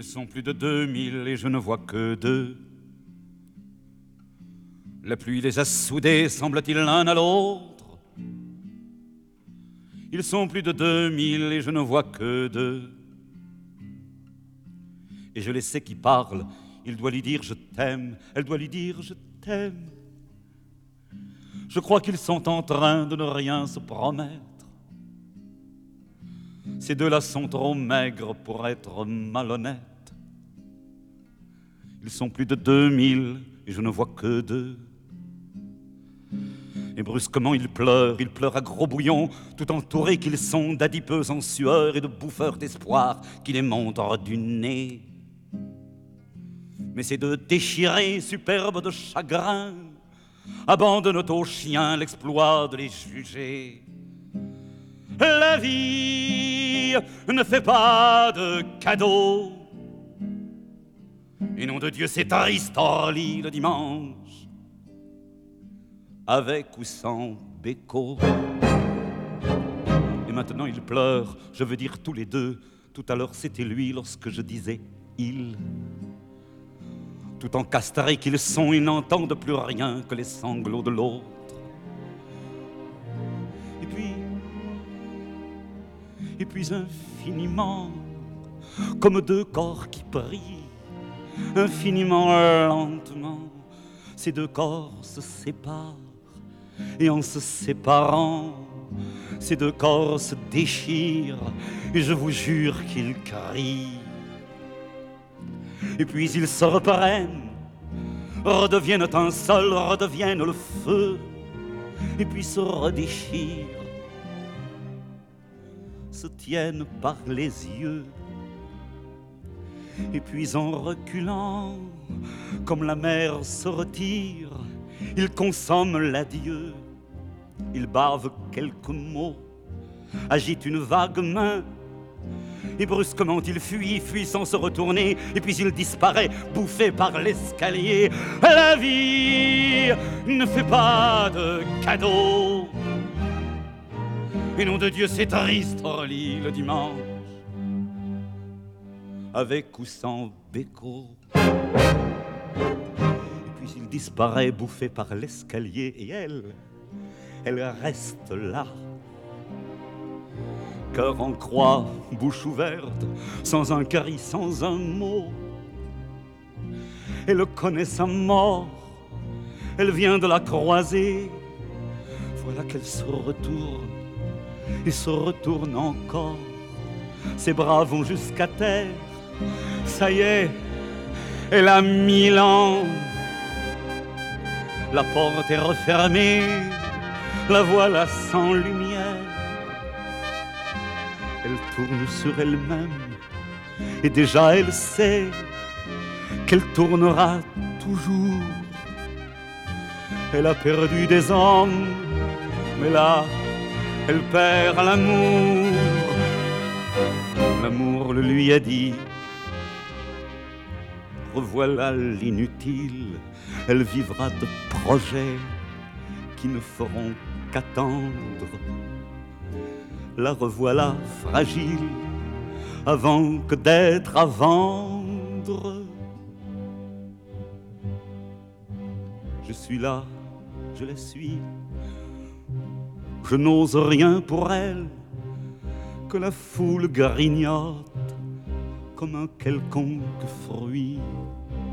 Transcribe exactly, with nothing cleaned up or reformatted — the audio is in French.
sont plus de deux mille et je ne vois que deux. La pluie les a soudés, semble-t-il, l'un à l'autre. Ils sont plus de deux mille et je ne vois que deux. Et je les sais qui parlent. Il doit lui dire je t'aime, elle doit lui dire je t'aime. Je crois qu'ils sont en train de ne rien se promettre. Ces deux-là sont trop maigres pour être malhonnêtes. Ils sont plus de deux mille et je ne vois que deux. Et brusquement ils pleurent, ils pleurent à gros bouillons, tout entourés qu'ils sont d'adipeux en sueur et de bouffeurs d'espoir qui les montrent du nez. Mais ces deux déchirés, superbes de chagrin, abandonnent aux chiens l'exploit de les juger. La vie ne fait pas de cadeaux. Et nom de Dieu, c'est triste, Orly, le dimanche, avec ou sans béco. Et maintenant ils pleurent, je veux dire tous les deux. Tout à l'heure c'était lui lorsque je disais il. Tout encastrés qu'ils sont, ils n'entendent plus rien que les sanglots de l'autre. Et puis, et puis infiniment, comme deux corps qui prient, infiniment lentement, ces deux corps se séparent. Et en se séparant, ces deux corps se déchirent, et je vous jure qu'ils crient. Et puis ils se reprennent, redeviennent un seul, redeviennent le feu, et puis se redéchirent, se tiennent par les yeux. Et puis en reculant, comme la mer se retire, ils consomment l'adieu, ils bavent quelques mots, agitent une vague main, et brusquement il fuit, fuit sans se retourner, et puis il disparaît, bouffé par l'escalier. La vie ne fait pas de cadeaux. Et nom de Dieu, c'est triste, Orly, le dimanche, avec ou sans béco. Et puis il disparaît, bouffé par l'escalier, et elle, elle reste là, cœur en croix, bouche ouverte, sans un cri, sans un mot. Elle connaît sa mort, elle vient de la croiser. Voilà qu'elle se retourne et se retourne encore. Ses bras vont jusqu'à terre. Ça y est, elle a mille ans. La porte est refermée, la voilà sans lumière. Elle tourne sur elle-même et déjà elle sait qu'elle tournera toujours. Elle a perdu des hommes, mais là, elle perd l'amour. L'amour le lui a dit, revoilà l'inutile. Elle vivra de projets qui ne feront qu'attendre. La revoilà fragile avant que d'être à vendre. Je suis là, je la suis. Je n'ose rien pour elle, que la foule grignote comme un quelconque fruit.